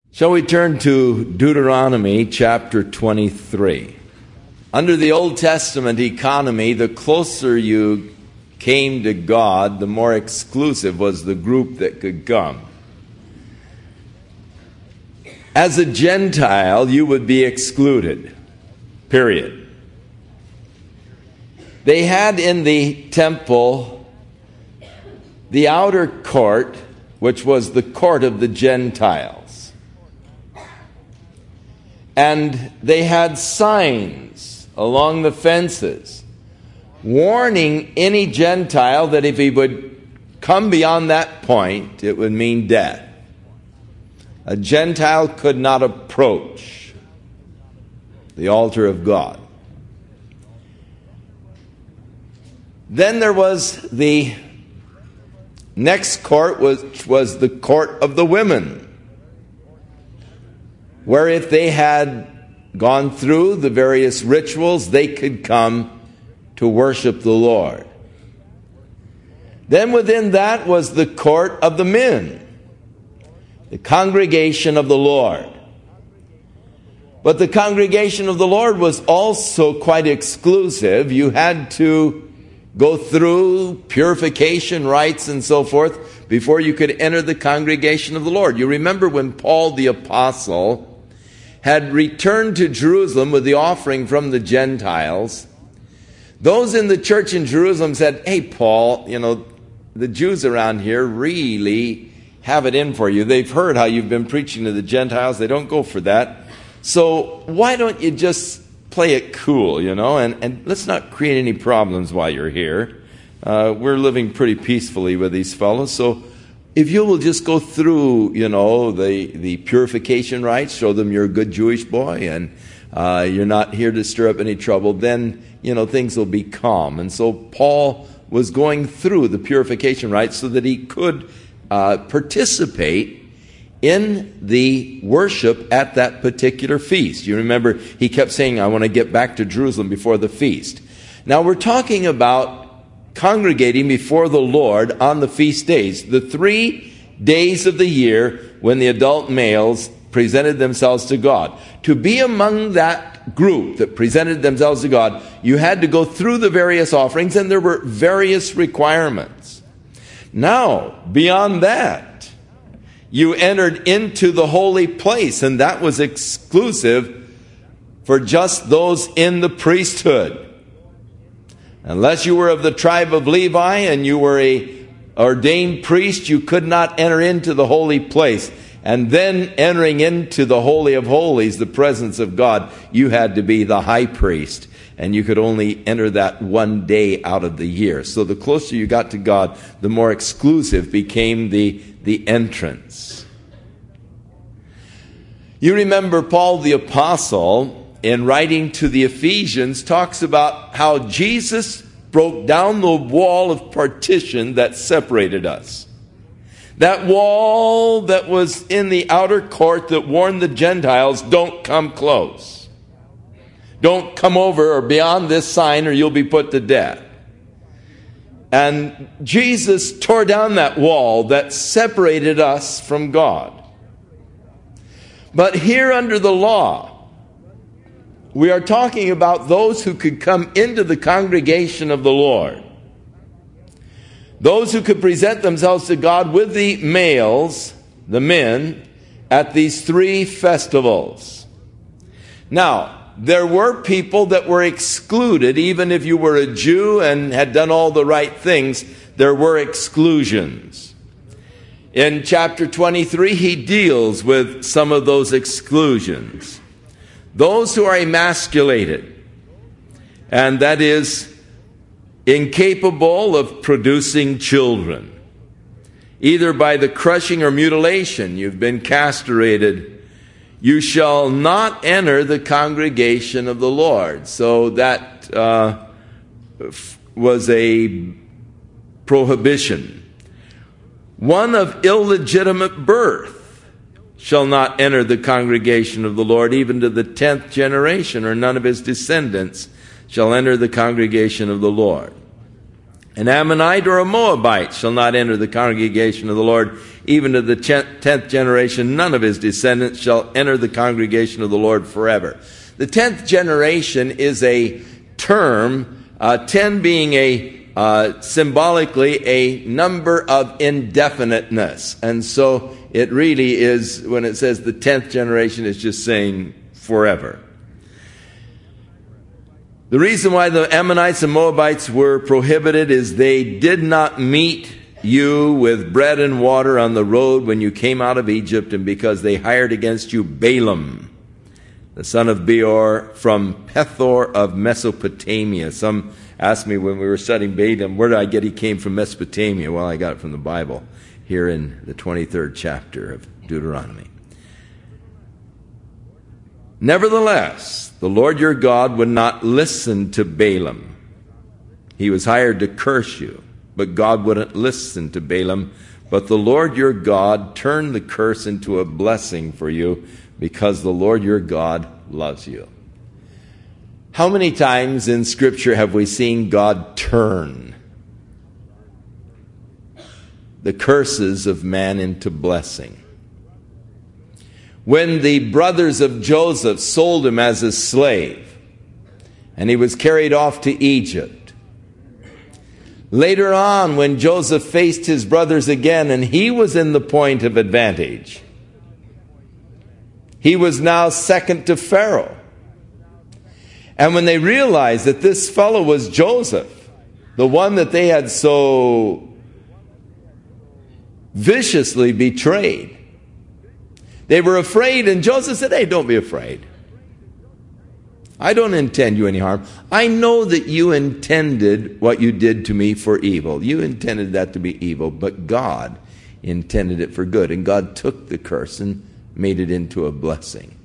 Shall we turn to Deuteronomy chapter 23? Under the Old Testament economy, the closer you came to God, the more exclusive was the group that could come. As a Gentile, you would be excluded, period. They had in the temple the outer court, which was the court of the Gentiles. And they had signs along the fences warning any Gentile that if he would come beyond that point, it would mean death. A Gentile could not approach the altar of God. Then there was the next court, which was the court of the women, where if they had gone through the various rituals, they could come to worship the Lord. Then within that was the court of the men, the congregation of the Lord. But the congregation of the Lord was also quite exclusive. You had to go through purification rites and so forth before you could enter the congregation of the Lord. You remember when Paul the Apostle had returned to Jerusalem with the offering from the Gentiles, those in the church in Jerusalem said, "Hey, Paul, the Jews around here really have it in for you. They've heard how you've been preaching to the Gentiles. They don't go for that. So why don't you just play it cool, and let's not create any problems while you're here. We're living pretty peacefully with these fellows, so if you will just go through, the purification rites, show them you're a good Jewish boy and you're not here to stir up any trouble, then, things will be calm." And so Paul was going through the purification rites so that he could participate in the worship at that particular feast. You remember he kept saying, "I want to get back to Jerusalem before the feast." Now we're talking about congregating before the Lord on the feast days, the 3 days of the year when the adult males presented themselves to God. To be among that group that presented themselves to God, you had to go through the various offerings, and there were various requirements. Now, beyond that, you entered into the holy place, and that was exclusive for just those in the priesthood. Unless you were of the tribe of Levi and you were a ordained priest, you could not enter into the holy place. And then entering into the Holy of Holies, the presence of God, you had to be the high priest. And you could only enter that one day out of the year. So the closer you got to God, the more exclusive became the entrance. You remember Paul the Apostle, in writing to the Ephesians, talks about how Jesus broke down the wall of partition that separated us. That wall that was in the outer court that warned the Gentiles, "Don't come close. Don't come over or beyond this sign or you'll be put to death." And Jesus tore down that wall that separated us from God. But here under the law, we are talking about those who could come into the congregation of the Lord. Those who could present themselves to God with the males, the men, at these 3 festivals. Now, there were people that were excluded. Even if you were a Jew and had done all the right things, there were exclusions. In chapter 23, he deals with some of those exclusions. Those who are emasculated, and that is incapable of producing children, either by the crushing or mutilation, you've been castrated, you shall not enter the congregation of the Lord. So that was a prohibition. One of illegitimate birth shall not enter the congregation of the Lord, even to the 10th generation, or none of his descendants shall enter the congregation of the Lord. An Ammonite or a Moabite shall not enter the congregation of the Lord, even to the 10th generation, none of his descendants shall enter the congregation of the Lord forever. The 10th generation is a term, 10 being symbolically a number of indefiniteness. And so it really is, when it says the 10th generation, it's just saying forever. The reason why the Ammonites and Moabites were prohibited is they did not meet you with bread and water on the road when you came out of Egypt, and because they hired against you Balaam, the son of Beor, from Pethor of Mesopotamia. Some asked me when we were studying Balaam, where did I get he came from Mesopotamia? Well, I got it from the Bible here in the 23rd chapter of Deuteronomy. Nevertheless, the Lord your God would not listen to Balaam. He was hired to curse you, but God wouldn't listen to Balaam. But the Lord your God turned the curse into a blessing for you, because the Lord your God loves you. How many times in Scripture have we seen God turn the curses of man into blessing? When the brothers of Joseph sold him as a slave, and he was carried off to Egypt. Later on, when Joseph faced his brothers again, and he was in the point of advantage, he was now second to Pharaoh. And when they realized that this fellow was Joseph, the one that they had so viciously betrayed, they were afraid, and Joseph said, hey, don't be afraid. I don't intend you any harm. I know that you intended what you did to me for evil. You intended that to be evil, but God intended it for good. And God took the curse and made it into a blessing.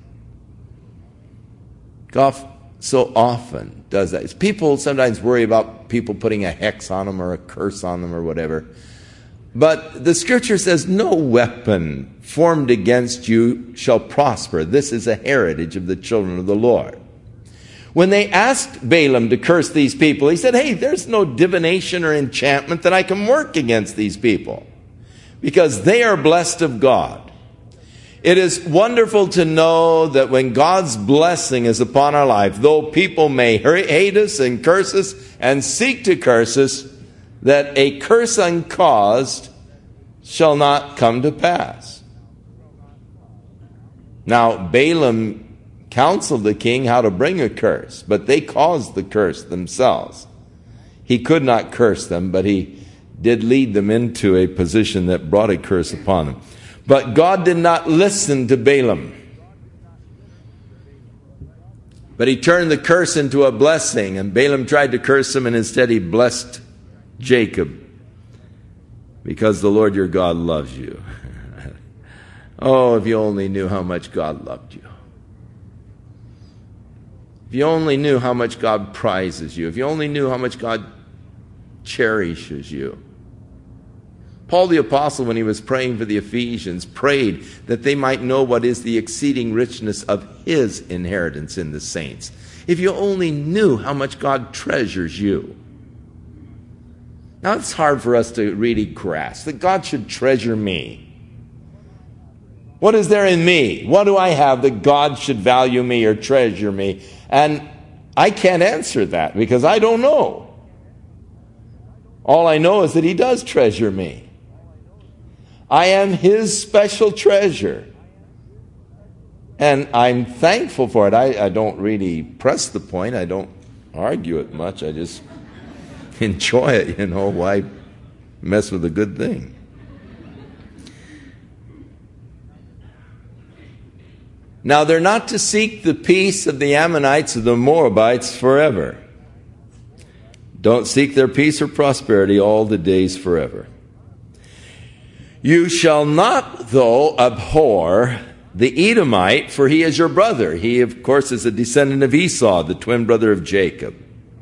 God so often does that. People sometimes worry about people putting a hex on them or a curse on them or whatever. But the Scripture says, no weapon formed against you shall prosper. This is a heritage of the children of the Lord. When they asked Balaam to curse these people, he said, hey, there's no divination or enchantment that I can work against these people, because they are blessed of God. It is wonderful to know that when God's blessing is upon our life, though people may hate us and curse us and seek to curse us, that a curse uncaused shall not come to pass. Now, Balaam counseled the king how to bring a curse, but they caused the curse themselves. He could not curse them, but he did lead them into a position that brought a curse upon them. But God did not listen to Balaam, but he turned the curse into a blessing, and Balaam tried to curse him, and instead he blessed Jacob, because the Lord your God loves you. Oh, if you only knew how much God loved you. If you only knew how much God prizes you. If you only knew how much God cherishes you. Paul the Apostle, when he was praying for the Ephesians, prayed that they might know what is the exceeding richness of his inheritance in the saints. If you only knew how much God treasures you. Now, it's hard for us to really grasp that God should treasure me. What is there in me? What do I have that God should value me or treasure me? And I can't answer that because I don't know. All I know is that he does treasure me. I am his special treasure. And I'm thankful for it. I don't really press the point. I don't argue it much. I just enjoy it, Why mess with a good thing? Now, they're not to seek the peace of the Ammonites or the Moabites forever. Don't seek their peace or prosperity all the days forever. You shall not, though, abhor the Edomite, for he is your brother. He, of course, is a descendant of Esau, the twin brother of Jacob.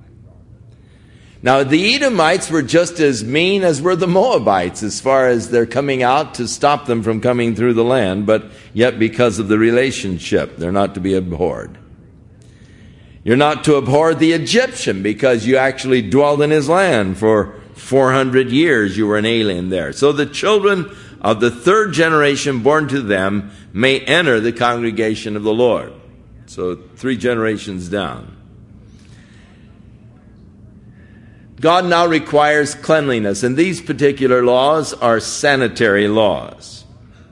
Now, the Edomites were just as mean as were the Moabites as far as they're coming out to stop them from coming through the land, but yet because of the relationship, they're not to be abhorred. You're not to abhor the Egyptian because you actually dwelled in his land for 400 years. You were an alien there. So the children of the third generation born to them may enter the congregation of the Lord. So 3 generations down. God now requires cleanliness, and these particular laws are sanitary laws.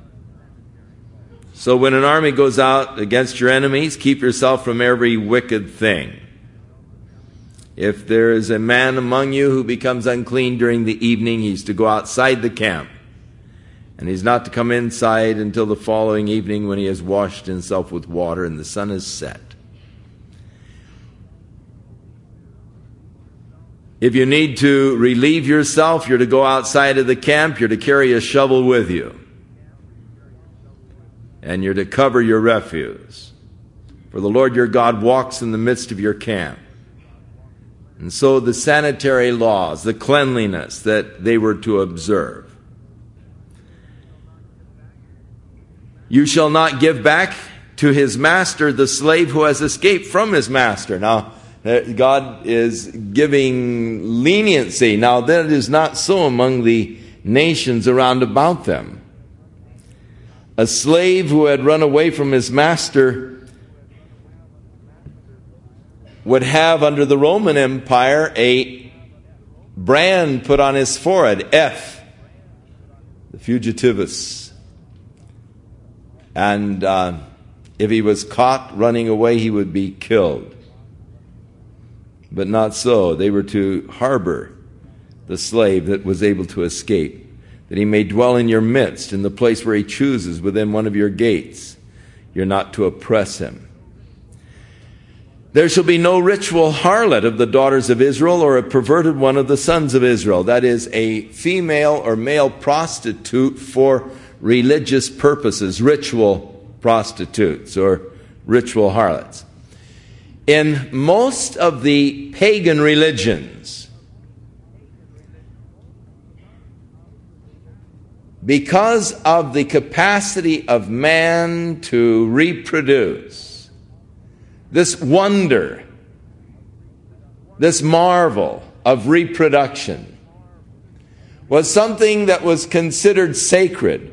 So when an army goes out against your enemies, keep yourself from every wicked thing. If there is a man among you who becomes unclean during the evening, he's to go outside the camp. And he's not to come inside until the following evening when he has washed himself with water and the sun is set. If you need to relieve yourself, you're to go outside of the camp. You're to carry a shovel with you. And you're to cover your refuse. For the Lord your God walks in the midst of your camp. And so the sanitary laws, the cleanliness that they were to observe. You shall not give back to his master the slave who has escaped from his master. Now, God is giving leniency. Now, that is not so among the nations around about them. A slave who had run away from his master would have, under the Roman Empire, a brand put on his forehead, F, the fugitivus. And if he was caught running away, he would be killed. But not so. They were to harbor the slave that was able to escape, that he may dwell in your midst, in the place where he chooses, within one of your gates. You're not to oppress him. There shall be no ritual harlot of the daughters of Israel, or a perverted one of the sons of Israel. That is, a female or male prostitute for religious purposes, ritual prostitutes or ritual harlots. In most of the pagan religions, because of the capacity of man to reproduce, this wonder, this marvel of reproduction, was something that was considered sacred.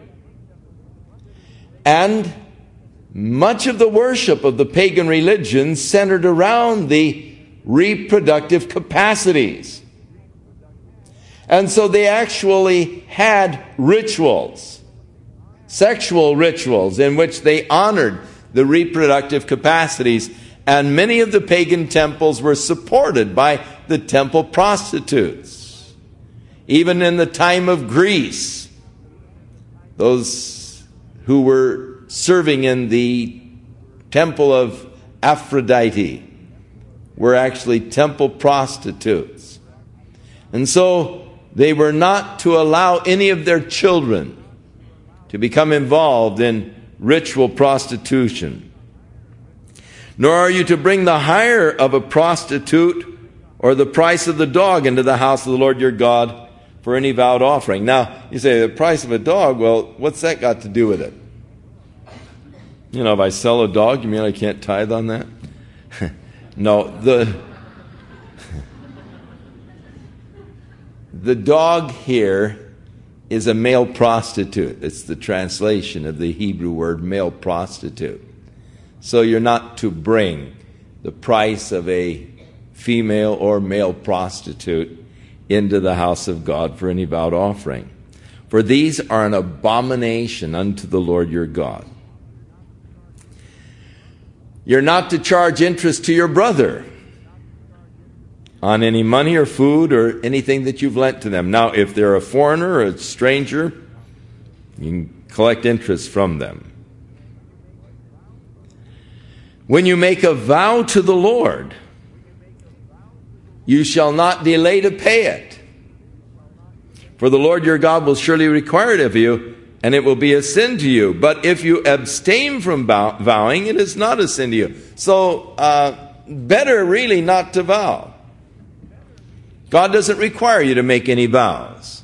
And much of the worship of the pagan religions centered around the reproductive capacities. And so they actually had rituals, sexual rituals, in which they honored the reproductive capacities. And many of the pagan temples were supported by the temple prostitutes. Even in the time of Greece, those who were serving in the temple of Aphrodite were actually temple prostitutes. And so they were not to allow any of their children to become involved in ritual prostitution. Nor are you to bring the hire of a prostitute or the price of the dog into the house of the Lord your God for any vowed offering. Now, you say, the price of a dog, well, what's that got to do with it? You know, if I sell a dog, you mean I can't tithe on that? No, the dog here is a male prostitute. It's the translation of the Hebrew word male prostitute. So you're not to bring the price of a female or male prostitute into the house of God for any vowed offering. For these are an abomination unto the Lord your God. You're not to charge interest to your brother on any money or food or anything that you've lent to them. Now, if they're a foreigner or a stranger, you can collect interest from them. When you make a vow to the Lord, you shall not delay to pay it. For the Lord your God will surely require it of you, and it will be a sin to you. But if you abstain from vowing, it is not a sin to you. So, better really not to vow. God doesn't require you to make any vows.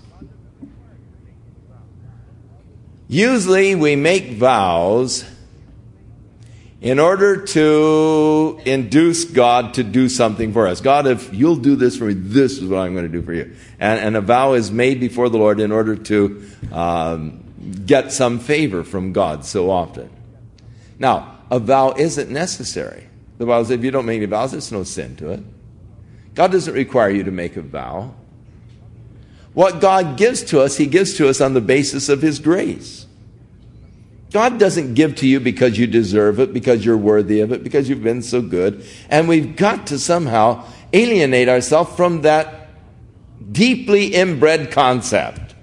Usually we make vows in order to induce God to do something for us. God, if you'll do this for me, this is what I'm going to do for you. And a vow is made before the Lord in order to get some favor from God so often. Now, a vow isn't necessary. The Bible says if you don't make any vows, there's no sin to it. God doesn't require you to make a vow. What God gives to us, He gives to us on the basis of His grace. God doesn't give to you because you deserve it, because you're worthy of it, because you've been so good. And we've got to somehow alienate ourselves from that deeply inbred concept.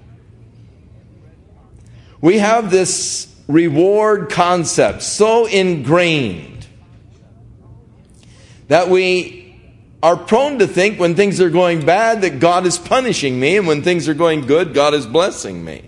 We have this reward concept so ingrained that we are prone to think when things are going bad that God is punishing me, and when things are going good, God is blessing me.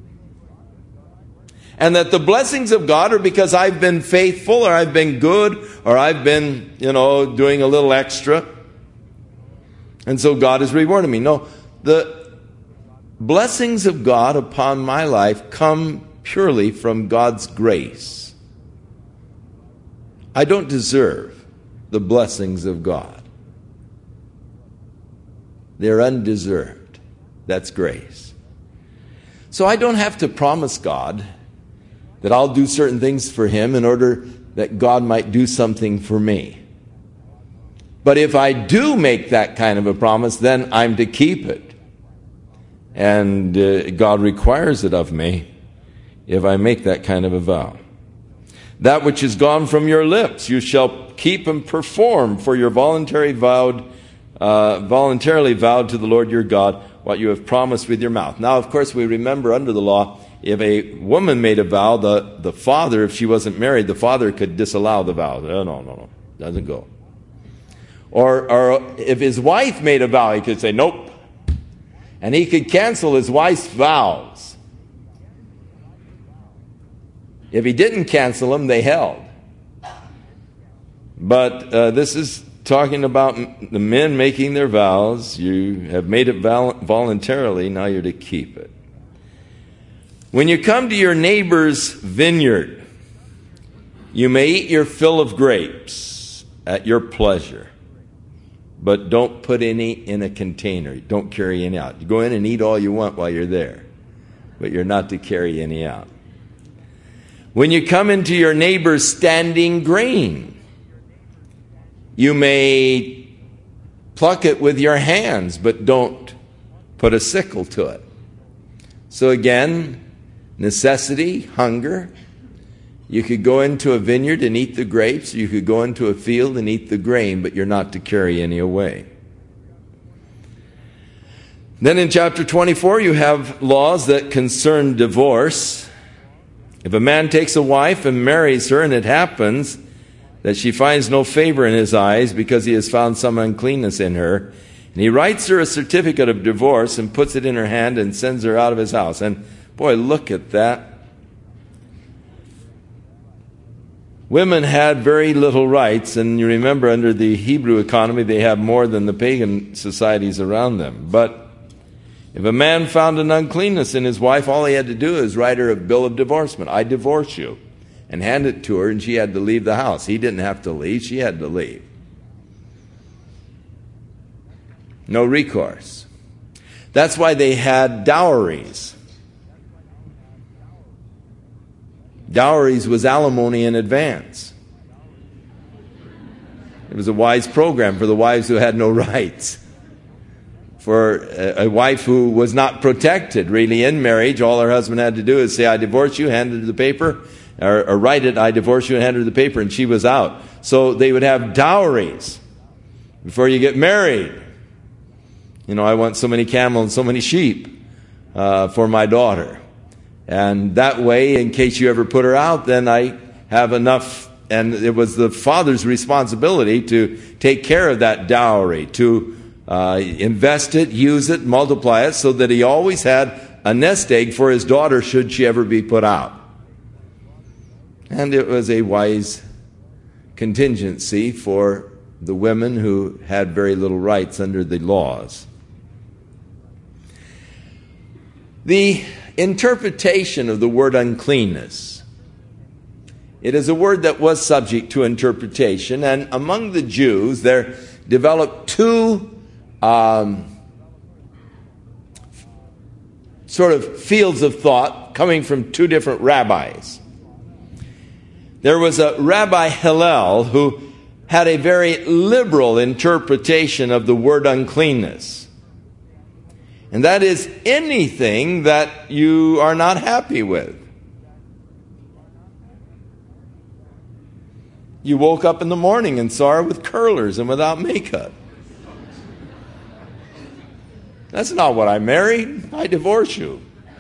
And that the blessings of God are because I've been faithful, or I've been good, or I've been, doing a little extra. And so God is rewarding me. No, the blessings of God upon my life come purely from God's grace. I don't deserve the blessings of God. They're undeserved. That's grace. So I don't have to promise God that I'll do certain things for Him in order that God might do something for me. But if I do make that kind of a promise, then I'm to keep it. And God requires it of me if I make that kind of a vow. That which is gone from your lips, you shall keep and perform, for your voluntarily vowed to the Lord your God what you have promised with your mouth. Now, of course, we remember under the law, if a woman made a vow, the father, if she wasn't married, the father could disallow the vow. No, doesn't go. Or if his wife made a vow, he could say, nope. And he could cancel his wife's vows. If he didn't cancel them, they held. But this is talking about the men making their vows. You have made it voluntarily, now you're to keep it. When you come to your neighbor's vineyard, you may eat your fill of grapes at your pleasure, but don't put any in a container. Don't carry any out. You go in and eat all you want while you're there, but you're not to carry any out. When you come into your neighbor's standing grain, you may pluck it with your hands, but don't put a sickle to it. So again, necessity, hunger. You could go into a vineyard and eat the grapes. You could go into a field and eat the grain, but you're not to carry any away. Then in chapter 24, you have laws that concern divorce. If a man takes a wife and marries her, and it happens that she finds no favor in his eyes because he has found some uncleanness in her, and he writes her a certificate of divorce and puts it in her hand and sends her out of his house. And boy, look at that. Women had very little rights, and you remember under the Hebrew economy they have more than the pagan societies around them. But if a man found an uncleanness in his wife, all he had to do is write her a bill of divorcement. I divorce you. And hand it to her, and she had to leave the house. He didn't have to leave. She had to leave. No recourse. That's why they had dowries. Dowries was alimony in advance. It was a wise program for the wives who had no rights. For a wife who was not protected really in marriage, all her husband had to do is say, I divorce you, hand her the paper, or write it, I divorce you, and hand her the paper, and she was out. So they would have dowries before you get married. I want so many camels and so many sheep for my daughter. And that way, in case you ever put her out, then I have enough. And it was the father's responsibility to take care of that dowry, to invest it, use it, multiply it, so that he always had a nest egg for his daughter should she ever be put out. And it was a wise contingency for the women who had very little rights under the laws. The interpretation of the word uncleanness. It is a word that was subject to interpretation, and among the Jews there developed two sort of fields of thought coming from two different rabbis. There was a Rabbi Hillel who had a very liberal interpretation of the word uncleanness. And that is anything that you are not happy with. You woke up in the morning and saw her with curlers and without makeup. That's not what I married. I divorce you.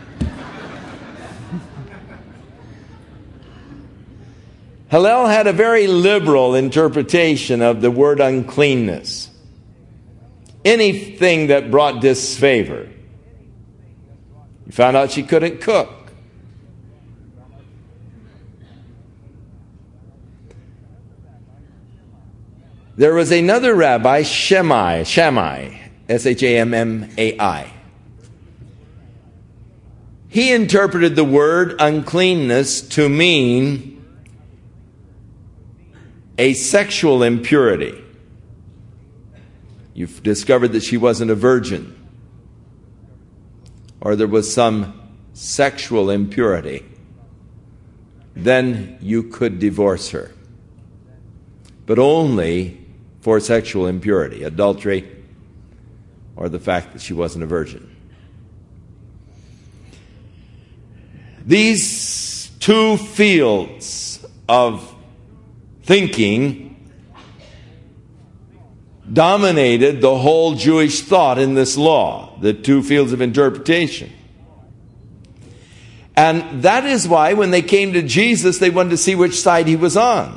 Hillel had a very liberal interpretation of the word uncleanness. Anything that brought disfavor. You found out she couldn't cook. There was another rabbi, Shammai, Shammai. He interpreted the word uncleanness to mean a sexual impurity. You've discovered that she wasn't a virgin, or there was some sexual impurity. Then you could divorce her. But only for sexual impurity, adultery, or the fact that she wasn't a virgin. These two fields of thinking dominated the whole Jewish thought in this law, the two fields of interpretation. And that is why when they came to Jesus, they wanted to see which side he was on.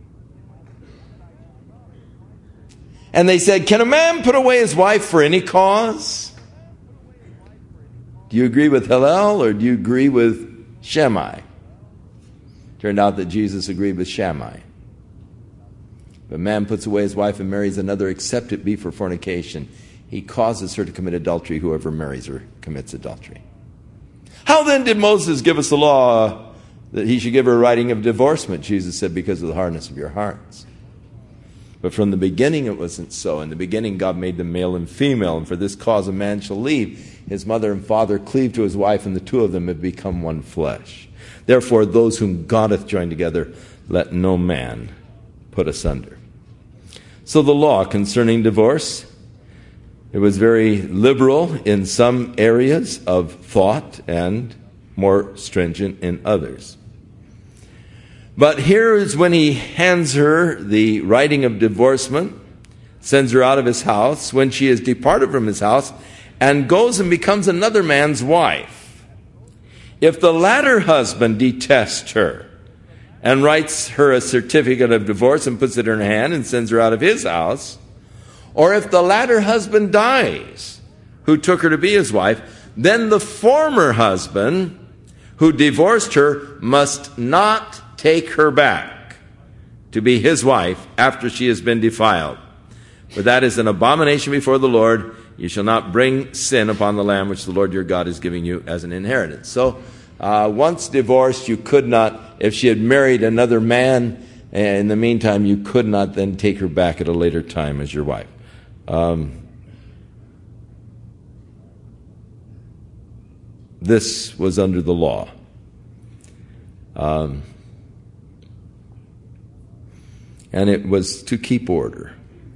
And they said, can a man put away his wife for any cause? Do you agree with Hillel or do you agree with Shammai? Turned out that Jesus agreed with Shammai. If a man puts away his wife and marries another, except it be for fornication, he causes her to commit adultery. Whoever marries her commits adultery. How then did Moses give us the law that he should give her a writing of divorcement? Jesus said, because of the hardness of your hearts. But from the beginning it wasn't so. In the beginning God made them male and female, and for this cause a man shall leave his mother and father, cleave to his wife, and the two of them have become one flesh. Therefore those whom God hath joined together, let no man put asunder. So the law concerning divorce, it was very liberal in some areas of thought and more stringent in others. But here is when he hands her the writing of divorcement, sends her out of his house, when she has departed from his house, and goes and becomes another man's wife. If the latter husband detests her, and writes her a certificate of divorce and puts it in her hand and sends her out of his house, or if the latter husband dies, who took her to be his wife, then the former husband who divorced her must not take her back to be his wife after she has been defiled. For that is an abomination before the Lord. You shall not bring sin upon the land which the Lord your God is giving you as an inheritance. So once divorced, you could not, if she had married another man in the meantime, you could not then take her back at a later time as your wife. This was under the law. And it was to keep order.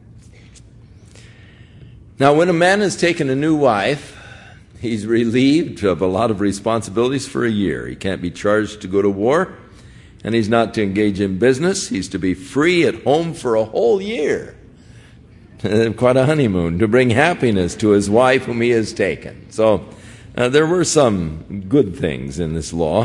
Now, when a man has taken a new wife, he's relieved of a lot of responsibilities for a year. He can't be charged to go to war, and he's not to engage in business. He's to be free at home for a whole year. Quite a honeymoon, to bring happiness to his wife whom he has taken. So there were some good things in this law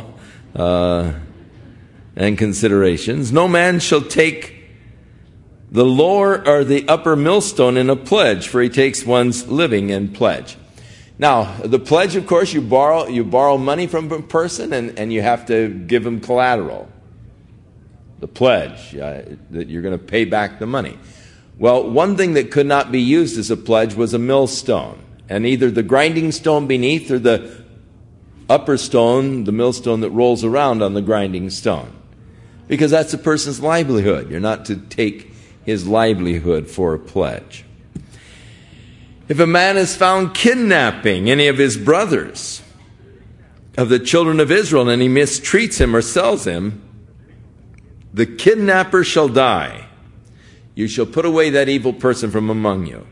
and considerations. No man shall take the lower or the upper millstone in a pledge, for he takes one's living in pledge. Now, the pledge, of course, you borrow money from a person and you have to give them collateral. The pledge, that you're going to pay back the money. Well, one thing that could not be used as a pledge was a millstone. And either the grinding stone beneath or the upper stone, the millstone that rolls around on the grinding stone. Because that's a person's livelihood. You're not to take his livelihood for a pledge. If a man is found kidnapping any of his brothers, of the children of Israel, and he mistreats him or sells him, the kidnapper shall die. You shall put away that evil person from among you.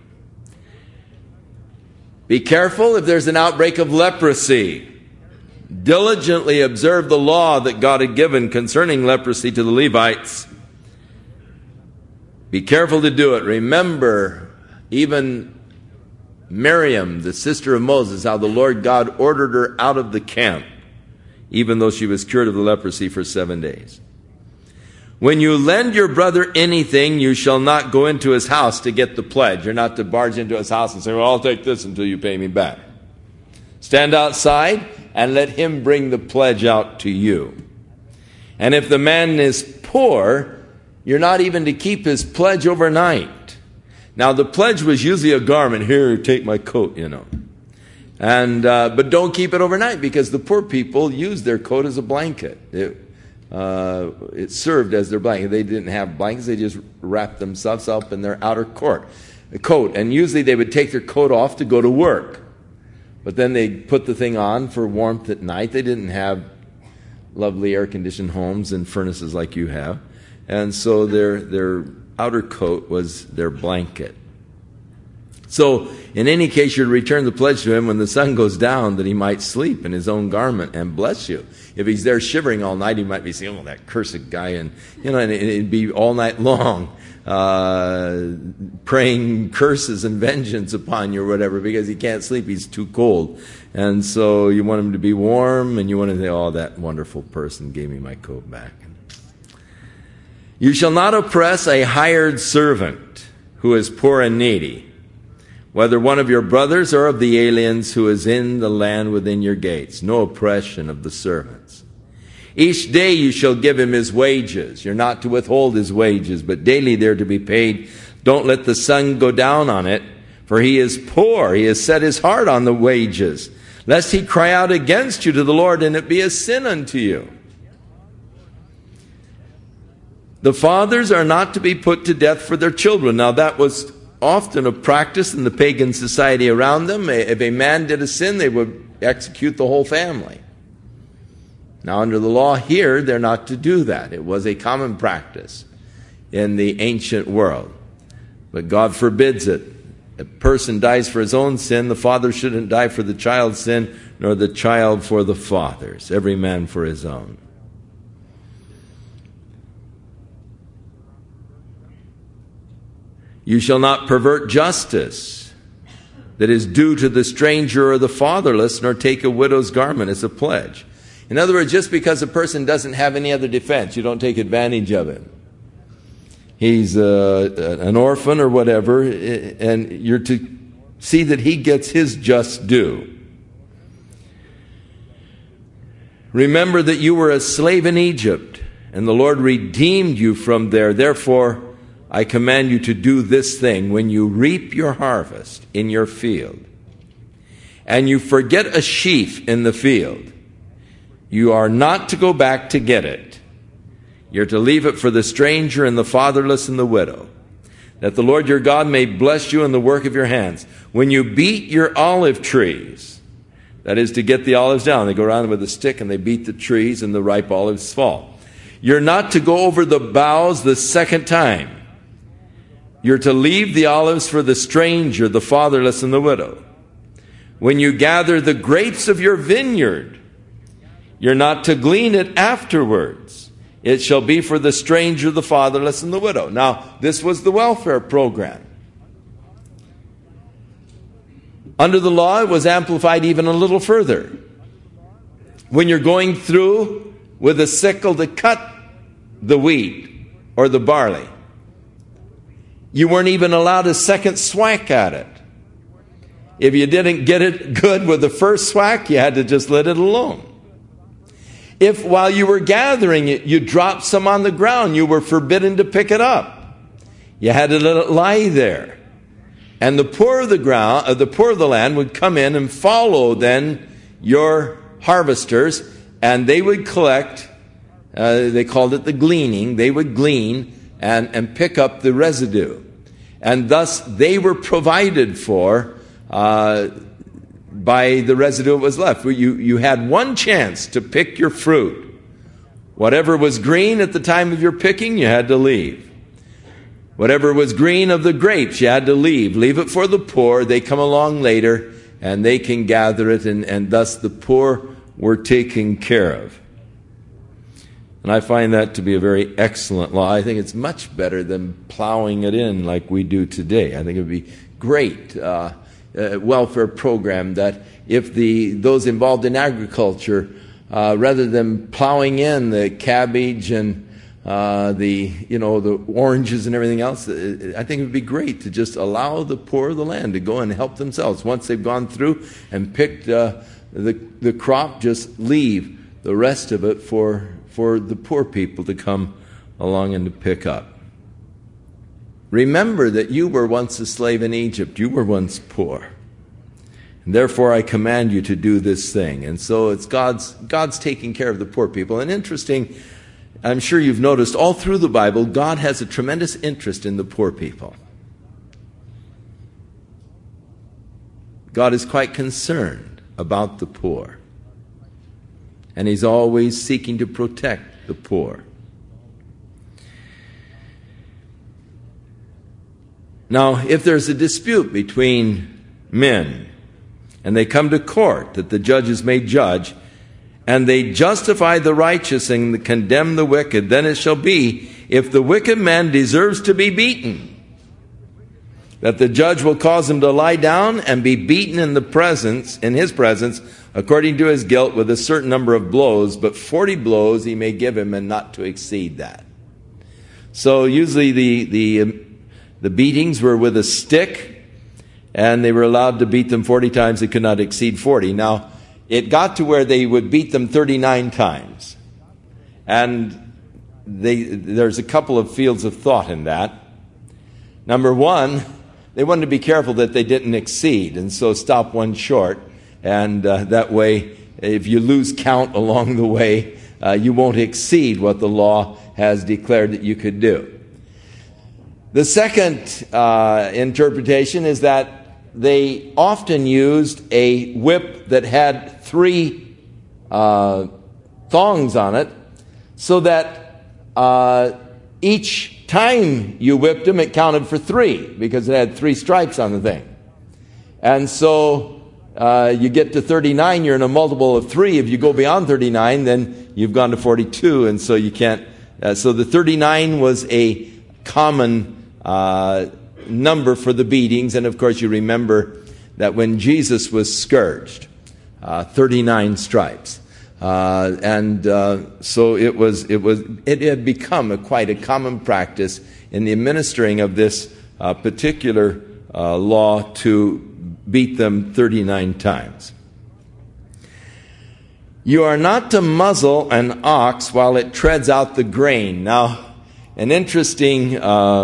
Be careful if there's an outbreak of leprosy. Diligently observe the law that God had given concerning leprosy to the Levites. Be careful to do it. Remember, even Miriam, the sister of Moses, how the Lord God ordered her out of the camp, even though she was cured of the leprosy for 7 days. When you lend your brother anything, you shall not go into his house to get the pledge. You're not to barge into his house and say, well, I'll take this until you pay me back. Stand outside and let him bring the pledge out to you. And if the man is poor, you're not even to keep his pledge overnight. Now, the pledge was usually a garment. Here, take my coat, And but don't keep it overnight, because the poor people used their coat as a blanket. It served as their blanket. They didn't have blankets. They just wrapped themselves up in their outer coat. And usually they would take their coat off to go to work. But then they put the thing on for warmth at night. They didn't have lovely air-conditioned homes and furnaces like you have. And so their outer coat was their blanket. So, in any case, you're to return the pledge to him when the sun goes down, that he might sleep in his own garment and bless you. If he's there shivering all night, he might be saying, oh, that cursed guy. And it'd be all night long praying curses and vengeance upon you or whatever, because he can't sleep. He's too cold. And so you want him to be warm, and you want to say, oh, that wonderful person gave me my coat back. You shall not oppress a hired servant who is poor and needy, whether one of your brothers or of the aliens who is in the land within your gates. No oppression of the servants. Each day you shall give him his wages. You're not to withhold his wages, but daily they're to be paid. Don't let the sun go down on it, for he is poor. He has set his heart on the wages, lest he cry out against you to the Lord, and it be a sin unto you. The fathers are not to be put to death for their children. Now, that was often a practice in the pagan society around them. If a man did a sin, they would execute the whole family. Now, under the law here, they're not to do that. It was a common practice in the ancient world. But God forbids it. If a person dies for his own sin, the father shouldn't die for the child's sin, nor the child for the father's. Every man for his own. You shall not pervert justice that is due to the stranger or the fatherless, nor take a widow's garment as a pledge. In other words, just because a person doesn't have any other defense, you don't take advantage of him. He's an orphan or whatever, and you're to see that he gets his just due. Remember that you were a slave in Egypt, and the Lord redeemed you from there. Therefore, I command you to do this thing: when you reap your harvest in your field, and you forget a sheaf in the field, you are not to go back to get it. You're to leave it for the stranger and the fatherless and the widow, that the Lord your God may bless you in the work of your hands. When you beat your olive trees, that is to get the olives down, they go around with a stick and they beat the trees and the ripe olives fall. You're not to go over the boughs the second time. You're to leave the olives for the stranger, the fatherless, and the widow. When you gather the grapes of your vineyard, you're not to glean it afterwards. It shall be for the stranger, the fatherless, and the widow. Now, this was the welfare program. Under the law, it was amplified even a little further. When you're going through with a sickle to cut the wheat or the barley, you weren't even allowed a second swack at it. If you didn't get it good with the first swack, you had to just let it alone. If while you were gathering it, you dropped some on the ground, you were forbidden to pick it up. You had to let it lie there. And the poor of the land would come in and follow then your harvesters, and they would collect, they called it the gleaning, they would glean and pick up the residue. And thus they were provided for by the residue that was left. You had one chance to pick your fruit. Whatever was green at the time of your picking, you had to leave. Whatever was green of the grapes, you had to leave. Leave it for the poor. They come along later, and they can gather it, and thus the poor were taken care of. And I find that to be a very excellent law. I think it's much better than plowing it in like we do today. I think it would be great welfare program that if those involved in agriculture, rather than plowing in the cabbage and the oranges and everything else, I think it would be great to just allow the poor of the land to go and help themselves. Once they've gone through and picked the crop, just leave the rest of it for the poor people to come along and to pick up. Remember that you were once a slave in Egypt. You were once poor. And therefore, I command you to do this thing. And so it's God's taking care of the poor people. And interesting, I'm sure you've noticed all through the Bible, God has a tremendous interest in the poor people. God is quite concerned about the poor. And He's always seeking to protect the poor. Now, if there's a dispute between men, and they come to court that the judges may judge, and they justify the righteous and condemn the wicked, then it shall be, if the wicked man deserves to be beaten, that the judge will cause him to lie down and be beaten in his presence, according to his guilt, with a certain number of blows, but 40 blows he may give him, and not to exceed that. So usually the beatings were with a stick, and they were allowed to beat them 40 times. They could not exceed 40. Now, it got to where they would beat them 39 times. And there's a couple of fields of thought in that. Number one, they wanted to be careful that they didn't exceed, and so stop one short. And that way, if you lose count along the way, you won't exceed what the law has declared that you could do. The second interpretation is that they often used a whip that had 3 thongs on it, so that each time you whipped them, it counted for 3, because it had 3 stripes on the thing. And so you get to 39, you're in a multiple of 3. If you go beyond 39, then you've gone to 42, and so you can't. So the 39 was a common number for the beatings. And of course you remember that when Jesus was scourged, 39 stripes. So it had become quite a common practice in the administering of this particular law to beat them 39 times. You are not to muzzle an ox while it treads out the grain. Now, an interesting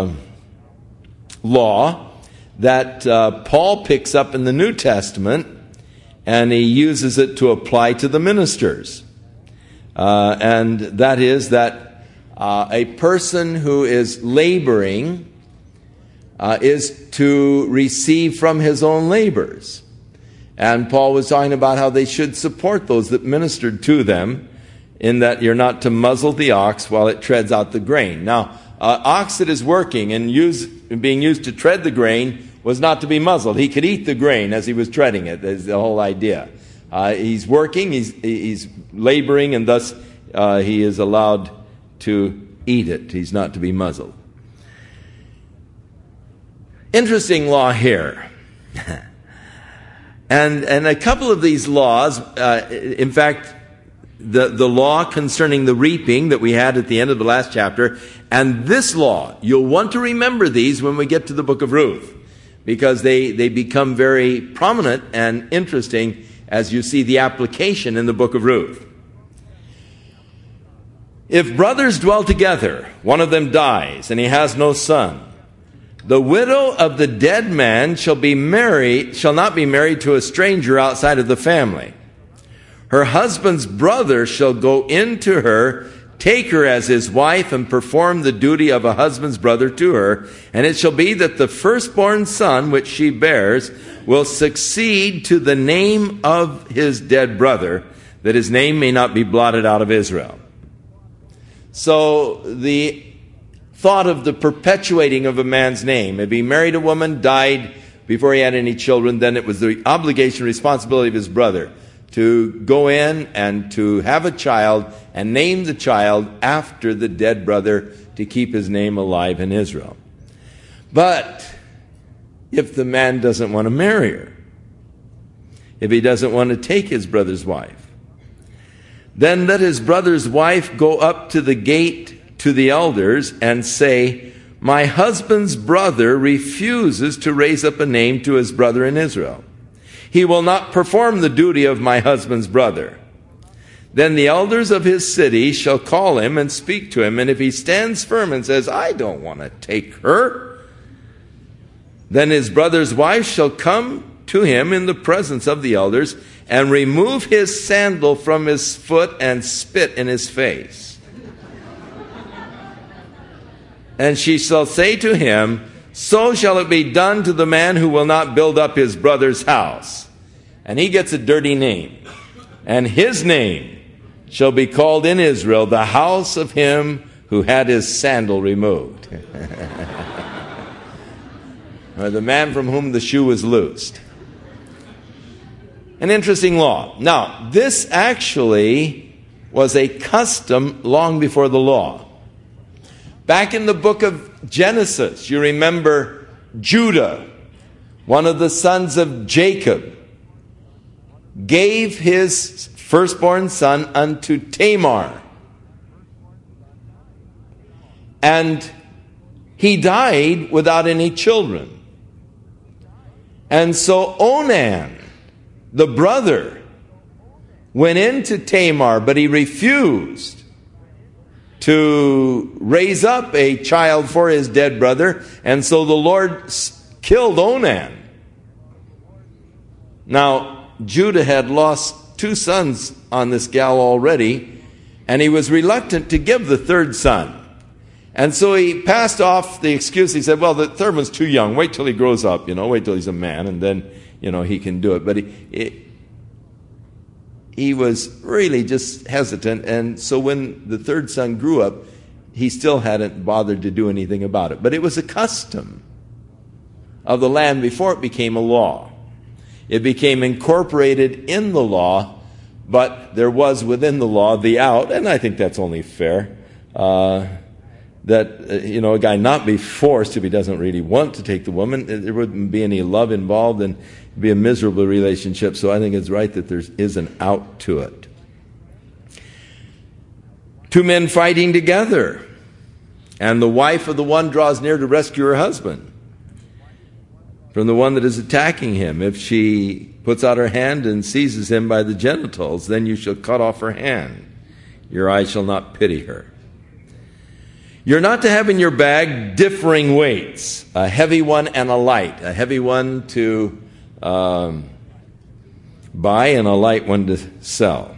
law that Paul picks up in the New Testament, and he uses it to apply to the ministers. And that is that a person who is laboring is to receive from his own labors. And Paul was talking about how they should support those that ministered to them, in that you're not to muzzle the ox while it treads out the grain. Now, ox that is working and being used to tread the grain was not to be muzzled. He could eat the grain as he was treading it. That's the whole idea. He's working, he's laboring, and thus he is allowed to eat it. He's not to be muzzled. Interesting law here. And a couple of these laws, in fact, the law concerning the reaping that we had at the end of the last chapter, and this law, you'll want to remember these when we get to the book of Ruth, because they become very prominent and interesting as you see the application in the book of Ruth. If brothers dwell together, one of them dies, and he has no son, the widow of the dead man shall not be married to a stranger outside of the family. Her husband's brother shall go in to her, take her as his wife and perform the duty of a husband's brother to her. And it shall be that the firstborn son which she bears will succeed to the name of his dead brother, that his name may not be blotted out of Israel. So the thought of the perpetuating of a man's name. If he married a woman, died before he had any children, then it was the obligation, responsibility of his brother to go in and to have a child and name the child after the dead brother to keep his name alive in Israel. But if the man doesn't want to marry her, if he doesn't want to take his brother's wife, then let his brother's wife go up to the gate to the elders and say, my husband's brother refuses to raise up a name to his brother in Israel. He will not perform the duty of my husband's brother. Then the elders of his city shall call him and speak to him. And if he stands firm and says, I don't want to take her, then his brother's wife shall come to him in the presence of the elders and remove his sandal from his foot and spit in his face. And she shall say to him, so shall it be done to the man who will not build up his brother's house. And he gets a dirty name. And his name shall be called in Israel the house of him who had his sandal removed. Or the man from whom the shoe was loosed. An interesting law. Now, this actually was a custom long before the law. Back in the book of Genesis, you remember Judah, one of the sons of Jacob, gave his firstborn son unto Tamar. And he died without any children. And so Onan, the brother, went into Tamar, but he refused to raise up a child for his dead brother, and so the Lord killed Onan. Now, Judah had lost 2 sons on this gal already, and he was reluctant to give the 3rd son. And so he passed off the excuse. He said, well, the 3rd one's too young. Wait till he grows up, wait till he's a man, and then, he can do it. But he was really just hesitant, and so when the 3rd son grew up, he still hadn't bothered to do anything about it. But it was a custom of the land before it became a law. It became incorporated in the law, but there was within the law the out, and I think that's only fair, that a guy not be forced if he doesn't really want to take the woman. There wouldn't be any love involved, and it'd be a miserable relationship. So I think it's right that there is an out to it. 2 men fighting together, and the wife of the one draws near to rescue her husband from the one that is attacking him. If she puts out her hand and seizes him by the genitals, then you shall cut off her hand. Your eye shall not pity her. You're not to have in your bag differing weights, a heavy one and a light, a heavy one to buy and a light one to sell.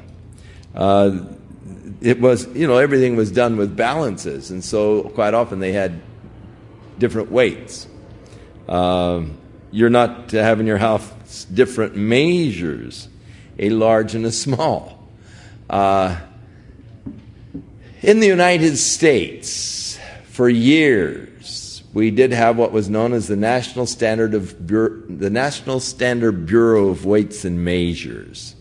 It was, everything was done with balances, and so quite often they had different weights. You're not to have in your house different measures, a large and a small. In the United States, for years, we did have what was known as the National Standard Bureau of Weights and Measures.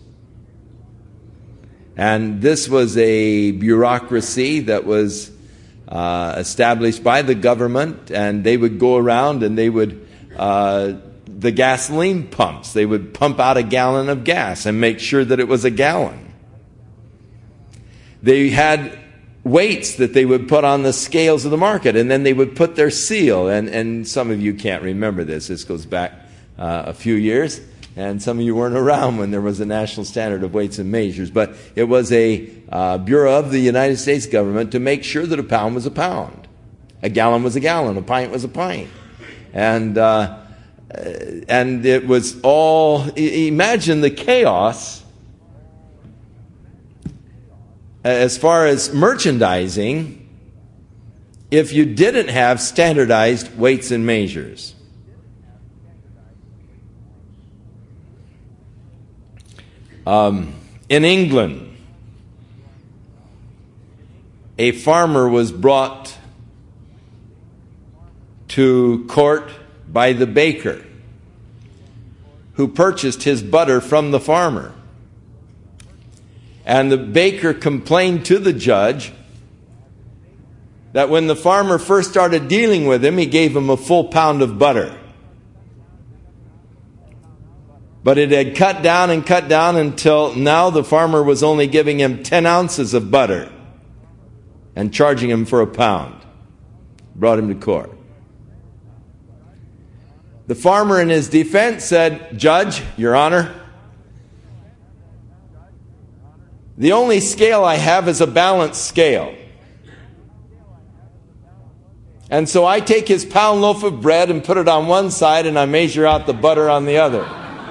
And this was a bureaucracy that was established by the government, and they would go around and they would, the gasoline pumps, they would pump out a gallon of gas and make sure that it was a gallon. They had weights that they would put on the scales of the market, and then they would put their seal, and some of you can't remember this. This goes back a few years, and some of you weren't around when there was a National Standard of Weights and Measures, but it was a bureau of the United States government to make sure that a pound was a pound, a gallon was a gallon, a pint was a pint, and it was all, imagine the chaos as far as merchandising, if you didn't have standardized weights and measures. In England, a farmer was brought to court by the baker who purchased his butter from the farmer. And the baker complained to the judge that when the farmer first started dealing with him, he gave him a full pound of butter. But it had cut down until now the farmer was only giving him 10 ounces of butter and charging him for a pound. Brought him to court. The farmer in his defense said, "Judge, Your Honor, the only scale I have is a balanced scale. And so I take his pound loaf of bread and put it on one side and I measure out the butter on the other."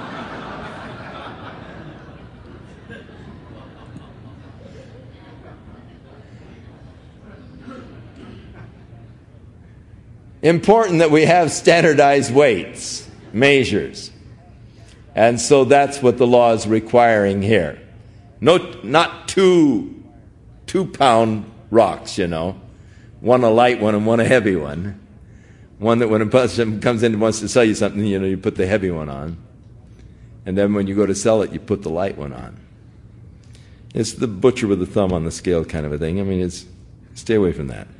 Important that we have standardized weights, measures. And so that's what the law is requiring here. Not two 2-pound rocks, One a light one and one a heavy one. One that when a person comes in and wants to sell you something, you put the heavy one on. And then when you go to sell it, you put the light one on. It's the butcher with the thumb on the scale kind of a thing. Stay away from that.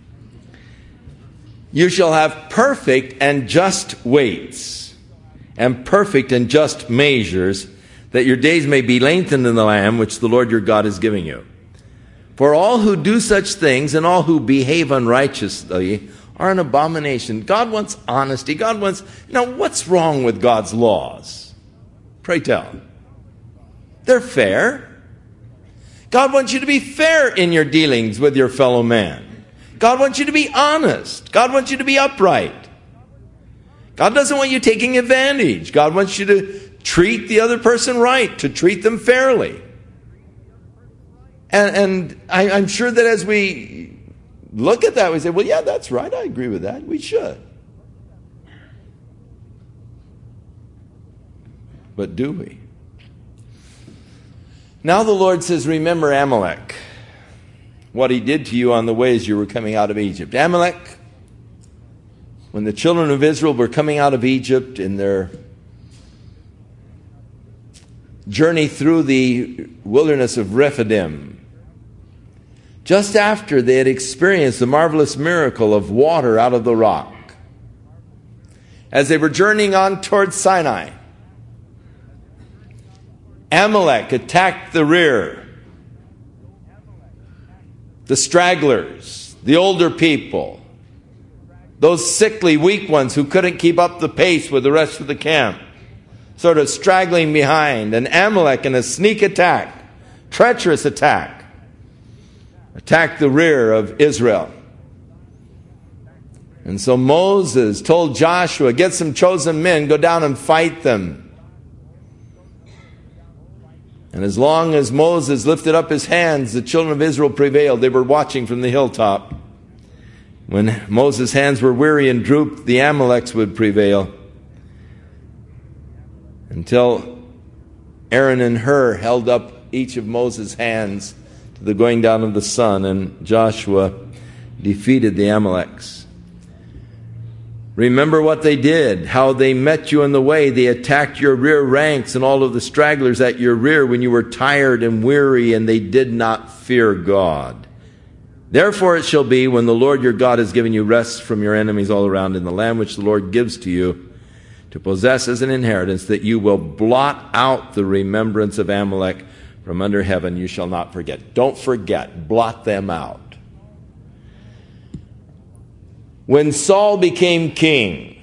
You shall have perfect and just weights and perfect and just measures, that your days may be lengthened in the land which the Lord your God is giving you. For all who do such things and all who behave unrighteously are an abomination. God wants honesty. God wants... what's wrong with God's laws? Pray tell. They're fair. God wants you to be fair in your dealings with your fellow man. God wants you to be honest. God wants you to be upright. God doesn't want you taking advantage. God wants you to treat the other person right, to treat them fairly. And I'm sure that as we look at that, we say, well, yeah, that's right. I agree with that. We should. But do we? Now the Lord says, remember Amalek, what he did to you on the way as you were coming out of Egypt. Amalek, when the children of Israel were coming out of Egypt in their journey through the wilderness of Rephidim, just after they had experienced the marvelous miracle of water out of the rock, as they were journeying on towards Sinai, Amalek attacked the rear. The stragglers, the older people, those sickly, weak ones who couldn't keep up the pace with the rest of the camp, sort of straggling behind. And Amalek, in a sneak attack, treacherous attack, attacked the rear of Israel. And so Moses told Joshua, get some chosen men, go down and fight them. And as long as Moses lifted up his hands, the children of Israel prevailed. They were watching from the hilltop. When Moses' hands were weary and drooped, the Amaleks would prevail. Until Aaron and Hur held up each of Moses' hands to the going down of the sun, and Joshua defeated the Amaleks. Remember what they did, how they met you in the way. They attacked your rear ranks and all of the stragglers at your rear when you were tired and weary, and they did not fear God. Therefore it shall be, when the Lord your God has given you rest from your enemies all around in the land which the Lord gives to you to possess as an inheritance, that you will blot out the remembrance of Amalek from under heaven. You shall not forget. Don't forget. Blot them out. When Saul became king,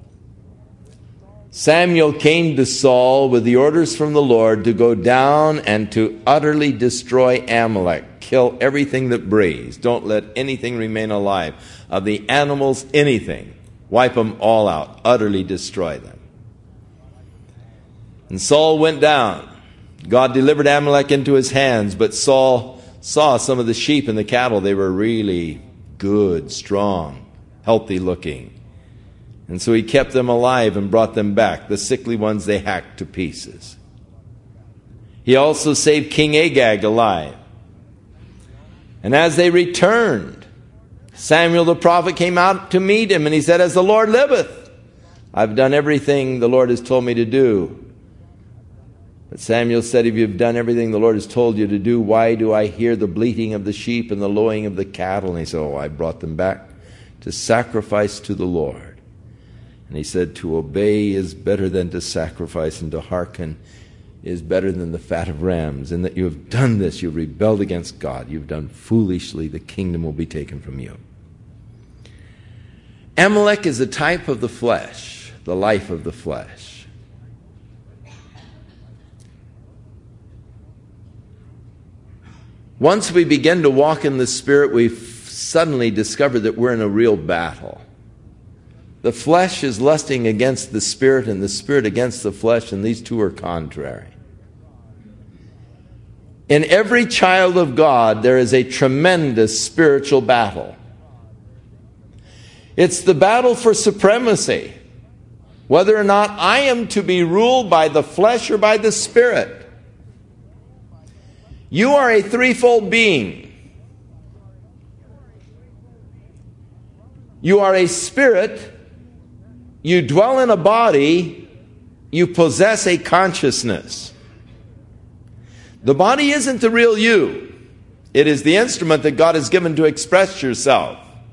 Samuel came to Saul with the orders from the Lord to go down and to utterly destroy Amalek. Kill everything that breathes. Don't let anything remain alive. Of the animals, anything. Wipe them all out. Utterly destroy them. And Saul went down. God delivered Amalek into his hands, but Saul saw some of the sheep and the cattle. They were really good, strong, healthy looking. And so he kept them alive and brought them back. The sickly ones they hacked to pieces. He also saved King Agag alive. And as they returned, Samuel the prophet came out to meet him, and he said, "As the Lord liveth, I've done everything the Lord has told me to do." But Samuel said, "If you've done everything the Lord has told you to do, why do I hear the bleating of the sheep and the lowing of the cattle?" And he said, "Oh, I brought them back to sacrifice to the Lord." And he said, "To obey is better than to sacrifice, and to hearken is better than the fat of rams. In that you have done this, you've rebelled against God. You've done foolishly. The kingdom will be taken from you." Amalek is a type of the flesh, the life of the flesh. Once we begin to walk in the Spirit, we suddenly discover that we're in a real battle. The flesh is lusting against the Spirit, and the Spirit against the flesh, and these two are contrary. In every child of God, there is a tremendous spiritual battle. It's the battle for supremacy, whether or not I am to be ruled by the flesh or by the Spirit. You are a threefold being. You are a spirit, you dwell in a body, you possess a consciousness. The body isn't the real you. It is the instrument that God has given to express yourself.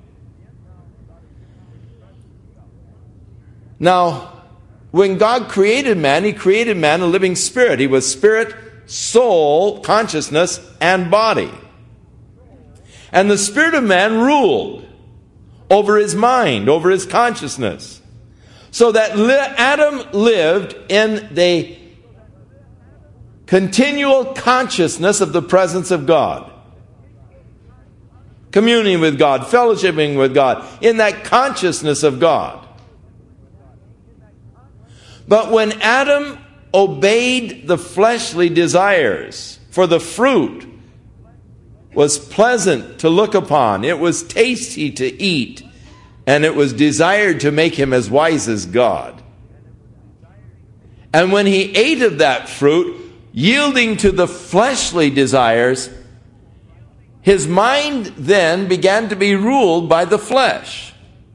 Now, when God created man, He created man a living spirit. He was spirit, soul, consciousness, and body. And the spirit of man ruled over his mind, over his consciousness. So that Adam lived in the continual consciousness of the presence of God. Communing with God, fellowshipping with God, in that consciousness of God. But when Adam obeyed the fleshly desires, for the fruit was pleasant to look upon, it was tasty to eat, and it was desired to make him as wise as God. And when he ate of that fruit, yielding to the fleshly desires, his mind then began to be ruled by the flesh.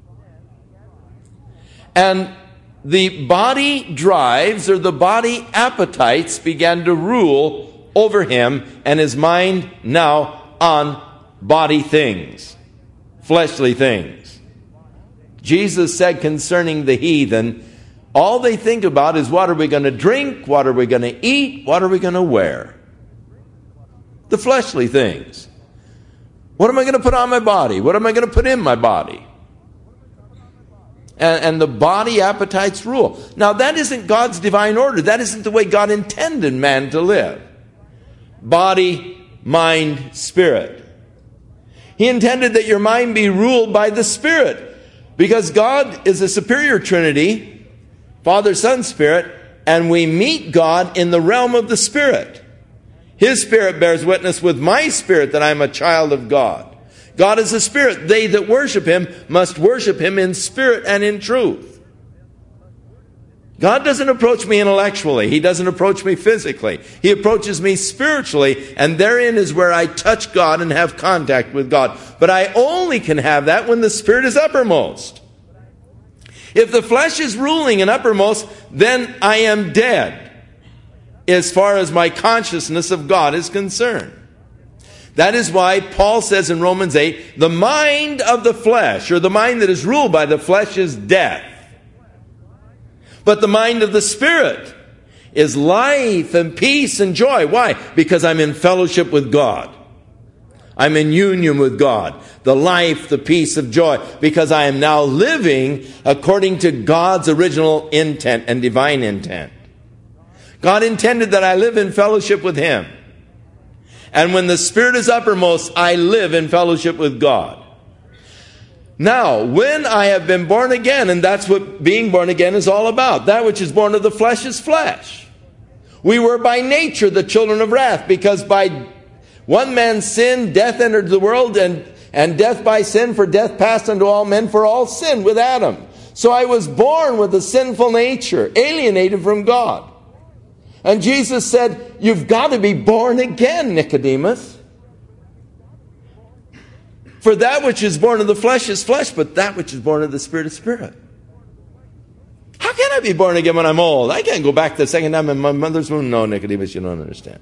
And the body drives, or the body appetites, began to rule over him, and his mind now on body things, fleshly things. Jesus said concerning the heathen, all they think about is, what are we going to drink? What are we going to eat? What are we going to wear? The fleshly things. What am I going to put on my body? What am I going to put in my body? And the body appetites rule. Now, that isn't God's divine order. That isn't the way God intended man to live. Body, mind, spirit. He intended that your mind be ruled by the Spirit. Because God is a superior Trinity, Father, Son, Spirit, and we meet God in the realm of the Spirit. His Spirit bears witness with my spirit that I am a child of God. God is a spirit. They that worship Him must worship Him in spirit and in truth. God doesn't approach me intellectually. He doesn't approach me physically. He approaches me spiritually, and therein is where I touch God and have contact with God. But I only can have that when the Spirit is uppermost. If the flesh is ruling and uppermost, then I am dead as far as my consciousness of God is concerned. That is why Paul says in Romans 8, the mind of the flesh, or the mind that is ruled by the flesh, is death. But the mind of the Spirit is life and peace and joy. Why? Because I'm in fellowship with God. I'm in union with God. The life, the peace of joy. Because I am now living according to God's original intent and divine intent. God intended that I live in fellowship with Him. And when the Spirit is uppermost, I live in fellowship with God. Now, when I have been born again, and that's what being born again is all about. That which is born of the flesh is flesh. We were by nature the children of wrath, because One man's sin, death entered the world, and death by sin, for death passed unto all men, for all sin with Adam. So I was born with a sinful nature, alienated from God. And Jesus said, you've got to be born again, Nicodemus. For that which is born of the flesh is flesh, but that which is born of the Spirit is spirit. How can I be born again when I'm old? I can't go back the second time in my mother's womb. No, Nicodemus, you don't understand.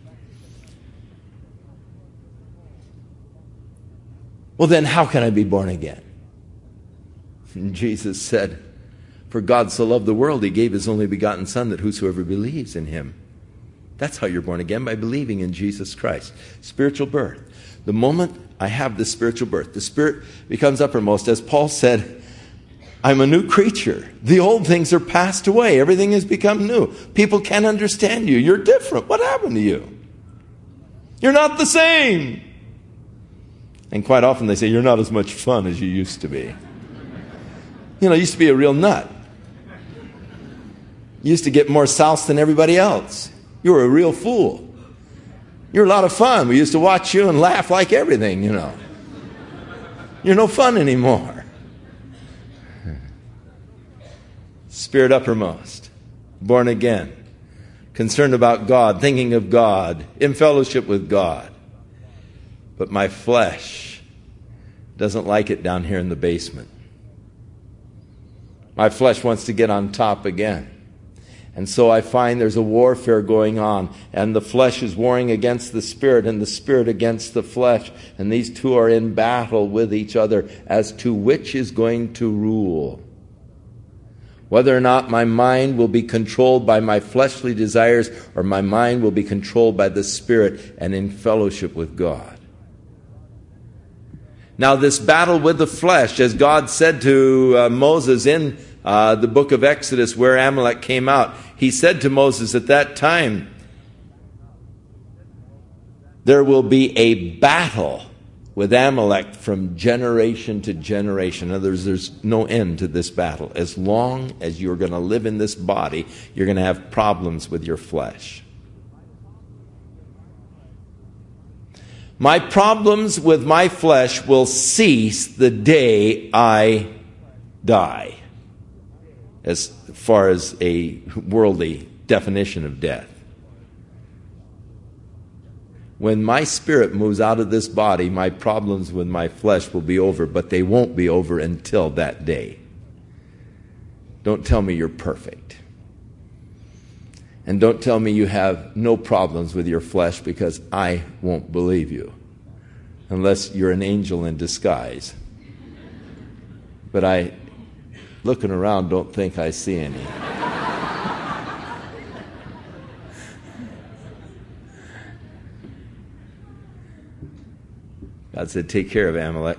Well, then how can I be born again? And Jesus said, for God so loved the world, he gave his only begotten Son, that whosoever believes in him. That's how you're born again, by believing in Jesus Christ. Spiritual birth. The moment I have the spiritual birth, the Spirit becomes uppermost. As Paul said, I'm a new creature. The old things are passed away. Everything has become new. People can't understand you. You're different. What happened to you? You're not the same. And quite often they say, you're not as much fun as you used to be. You used to be a real nut. You used to get more south than everybody else. You were a real fool. You're a lot of fun. We used to watch you and laugh like everything, You're no fun anymore. Spirit uppermost. Born again. Concerned about God. Thinking of God. In fellowship with God. But my flesh doesn't like it down here in the basement. My flesh wants to get on top again. And so I find there's a warfare going on, and the flesh is warring against the Spirit, and the Spirit against the flesh, and these two are in battle with each other as to which is going to rule. Whether or not my mind will be controlled by my fleshly desires, or my mind will be controlled by the Spirit and in fellowship with God. Now, this battle with the flesh, as God said to Moses in the book of Exodus, where Amalek came out, he said to Moses at that time, there will be a battle with Amalek from generation to generation. In other words, there's no end to this battle. As long as you're going to live in this body, you're going to have problems with your flesh. My problems with my flesh will cease the day I die, as far as a worldly definition of death. When my spirit moves out of this body, my problems with my flesh will be over, but they won't be over until that day. Don't tell me you're perfect. And don't tell me you have no problems with your flesh, because I won't believe you unless you're an angel in disguise. But I, looking around, don't think I see any. God said, take care of Amalek.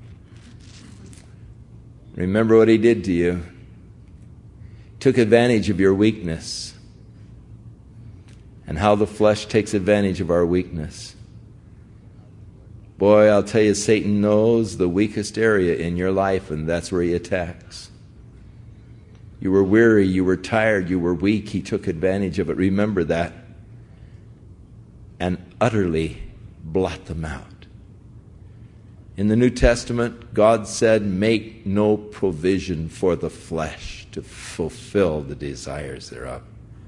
Remember what he did to you. Took advantage of your weakness. And how the flesh takes advantage of our weakness. Boy, I'll tell you, Satan knows the weakest area in your life, and that's where he attacks. You were weary, you were tired, you were weak. He took advantage of it. Remember that. And utterly blot them out. In the New Testament, God said, make no provision for the flesh to fulfill the desires thereof.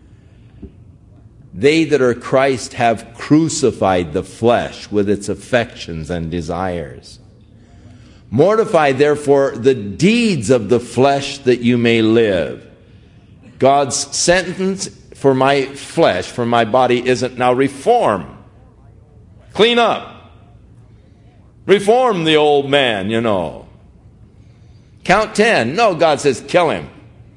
They that are Christ have crucified the flesh with its affections and desires. Mortify, therefore, the deeds of the flesh that you may live. God's sentence for my flesh, for my body, isn't now reform. Clean up. Reform the old man, Count 10. No, God says, kill him.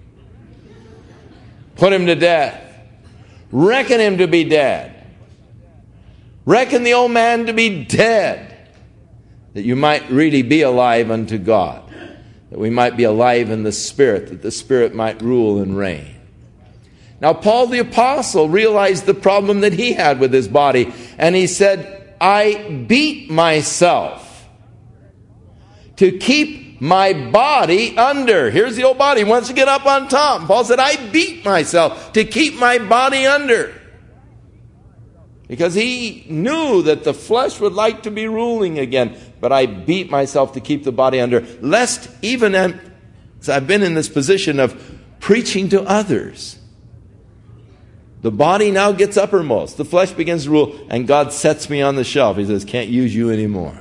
Put him to death. Reckon him to be dead. Reckon the old man to be dead, that you might really be alive unto God, that we might be alive in the Spirit, that the Spirit might rule and reign. Now, Paul the Apostle realized the problem that he had with his body, and he said, I beat myself to keep my body under. Here's the old body. He wants to get up on top. Paul said, I beat myself to keep my body under. Because he knew that the flesh would like to be ruling again. But I beat myself to keep the body under, lest even as I've been in this position of preaching to others, the body now gets uppermost. The flesh begins to rule, and God sets me on the shelf. He says, can't use you anymore.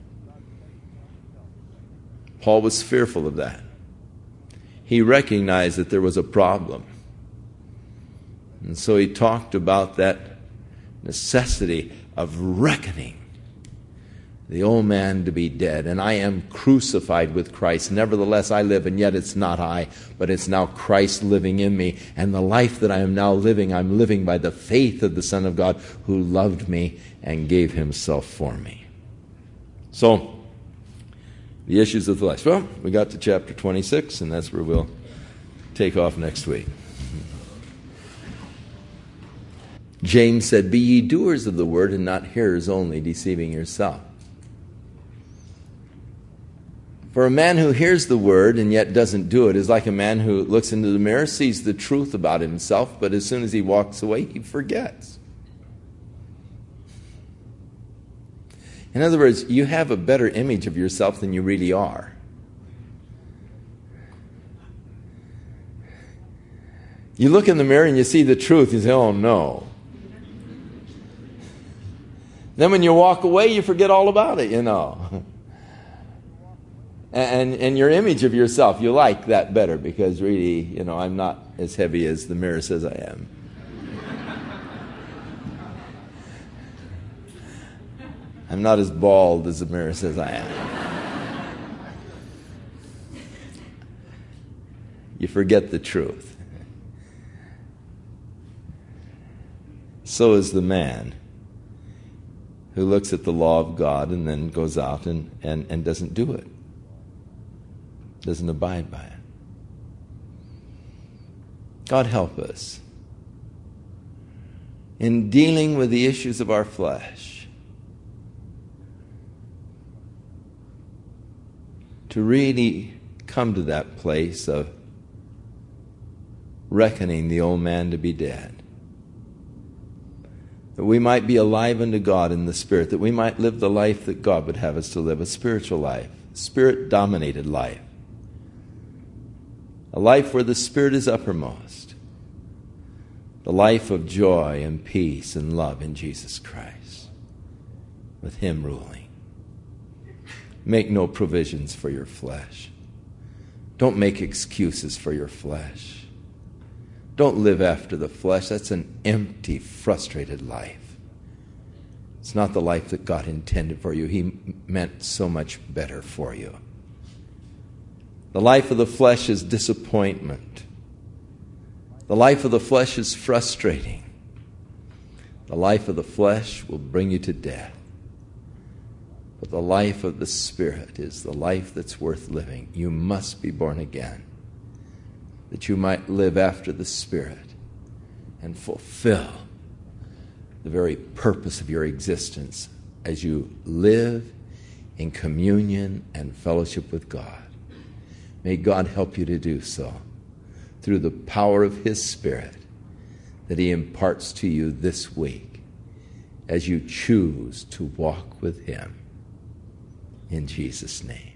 Paul was fearful of that. He recognized that there was a problem. And so he talked about that necessity of reckoning the old man to be dead. And I am crucified with Christ. Nevertheless, I live, and yet it's not I, but it's now Christ living in me. And the life that I am now living, I'm living by the faith of the Son of God who loved me and gave himself for me. So, the issues of the flesh. Well, we got to chapter 26, and that's where we'll take off next week. James said, be ye doers of the word and not hearers only, deceiving yourself. For a man who hears the word and yet doesn't do it is like a man who looks into the mirror, sees the truth about himself, but as soon as he walks away, he forgets. In other words, you have a better image of yourself than you really are. You look in the mirror and you see the truth, you say, oh no. Then when you walk away, you forget all about it, And your image of yourself, you like that better because really, I'm not as heavy as the mirror says I am. I'm not as bald as the mirror says I am. You forget the truth. So is the man who looks at the law of God and then goes out and doesn't do it. Doesn't abide by it. God help us in dealing with the issues of our flesh to really come to that place of reckoning the old man to be dead. That we might be alive unto God in the Spirit, that we might live the life that God would have us to live, a spiritual life, Spirit-dominated life. A life where the Spirit is uppermost. The life of joy and peace and love in Jesus Christ, with Him ruling. Make no provisions for your flesh. Don't make excuses for your flesh. Don't live after the flesh. That's an empty, frustrated life. It's not the life that God intended for you. He meant so much better for you. The life of the flesh is disappointment. The life of the flesh is frustrating. The life of the flesh will bring you to death. But the life of the Spirit is the life that's worth living. You must be born again, that you might live after the Spirit and fulfill the very purpose of your existence as you live in communion and fellowship with God. May God help you to do so through the power of His Spirit that He imparts to you this week as you choose to walk with Him. In Jesus' name.